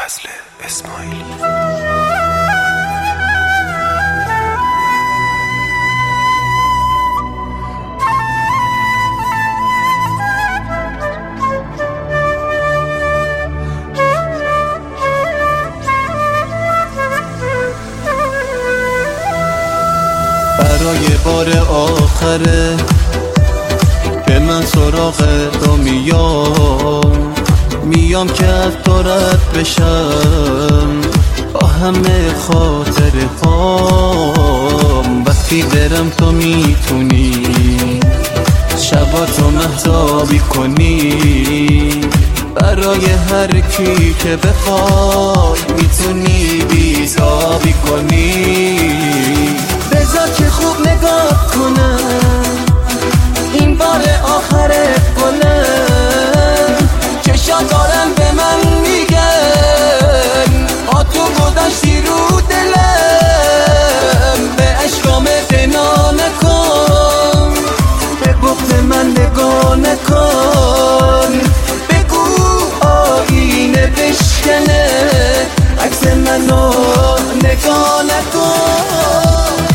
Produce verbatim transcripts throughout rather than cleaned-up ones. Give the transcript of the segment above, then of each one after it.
فضل اسماعیلی. برای بار آخره که من سراغ تو میام میام که از تو رد بشم با همه خاطره هام. وقتی برم تو میتونی شبا تو مهتابی کنی، برای هر کی که بخوای میتونی بیتابی کنی. بذار که خوب نگاه کنم این بار آخره کنم، چشا دارن به من میگن آ تو گذشتی رو دلم، به عشقام دنا نکن، به بغض من نگاه نکن، بگو آینه بشکنه عکس منو نگاه نکن.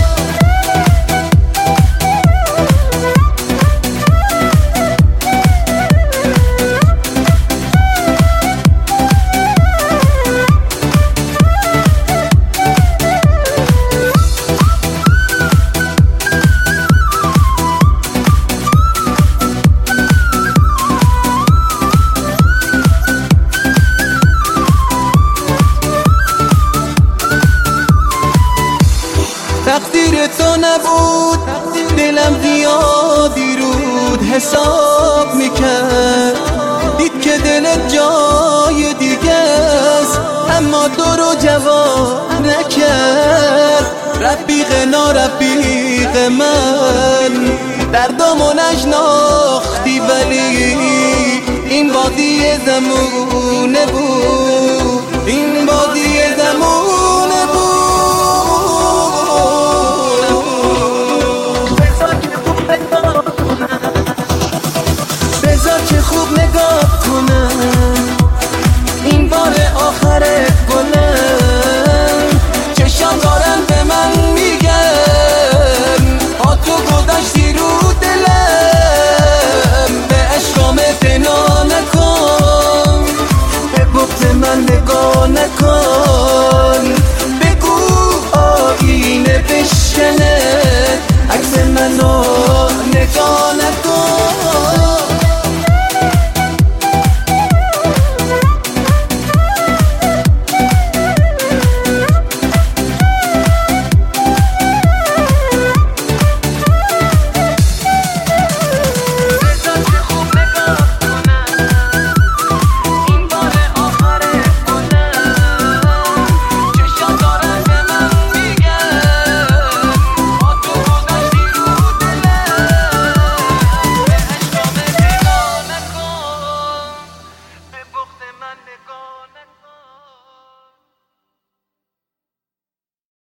تقدیر تو نبود دلم زیادی رود حساب میکرد، دید که دلت جای دیگه است اما تو رو جواب نکرد. رفیق نارفیق من دردامو نشناختی، ولی این بازی زمونه بود، این بازی زمونه بود. خوب نگاه کنم این بار آخره کنم، چشم دارن به من میگن آ تو گذشتی رو دلم، به عشقام دنا نکن، به بغض من نگاه نکن، بگو آینه بشکنه عکس منو نگاه نکن.